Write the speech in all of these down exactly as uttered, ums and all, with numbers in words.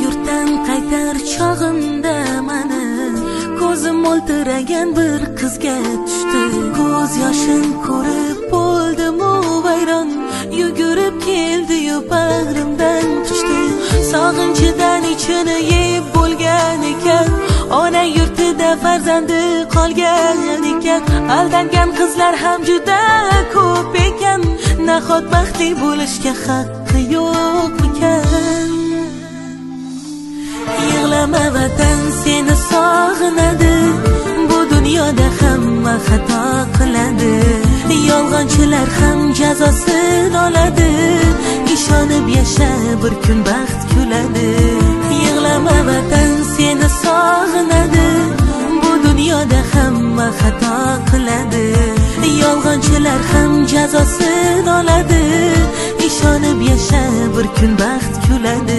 yurtdan qaytar chog'imda mani ko'zim mo'ltiragan bir qizga tushdi. Ko'z yoshim ko'rib bo'ldim u vayron, yugurib keldi-yu bag'rimdan tushdi. Sog'inchidan ichini yeb bo'lgan ekan, ona yurtida farzandi qolgan ekan. Aldangan qizlar ham juda ko'p ekan, nahot baxtli bo'lishga haqqi yo'q ekan. Yig'lama vatan, seni sog'inadi, bu dunyoda hamma xato qiladi. Yolg'onchilar ham jazosini oladi, ishonib yasha, bir kun baxt kuladi. Yig'lama vatan, seni sog'inadi, bu dunyoda hamma xato qiladi. Yolg'onchilar ham jazosini oladi, ishonib yasha, bir kun baxt kuladi.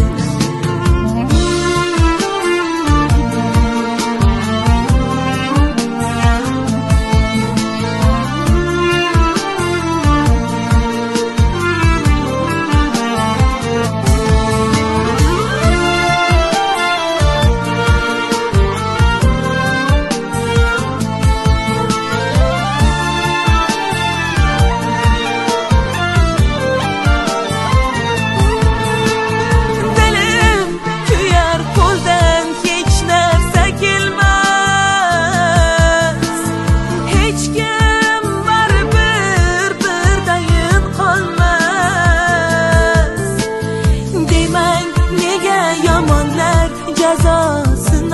Jazosin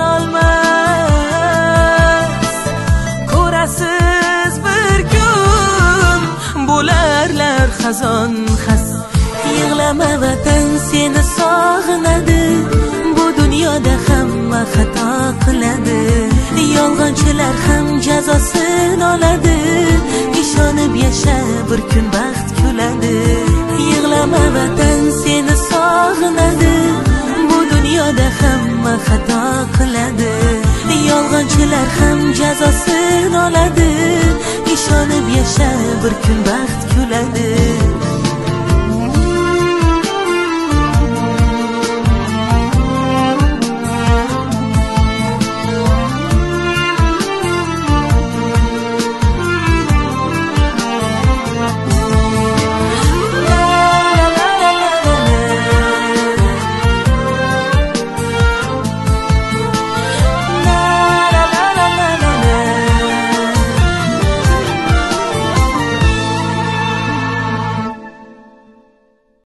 olmas, ko'rasiz bir kun bo'larlar xazon xas. Yig'lama vatan, seni sog'inadi, bu dunyoda hamma xato qiladi. Yolg'onchilar ham jazosini oladi, ishonib yasha, bir kun baxt kuladi. Yig'lama vatan, seni sog'inadi, bu dunyoda hamma xato qiladi. Yolg'onchilar ham jazosini oladi, ishonib yasha, bir kun baxt kuladi.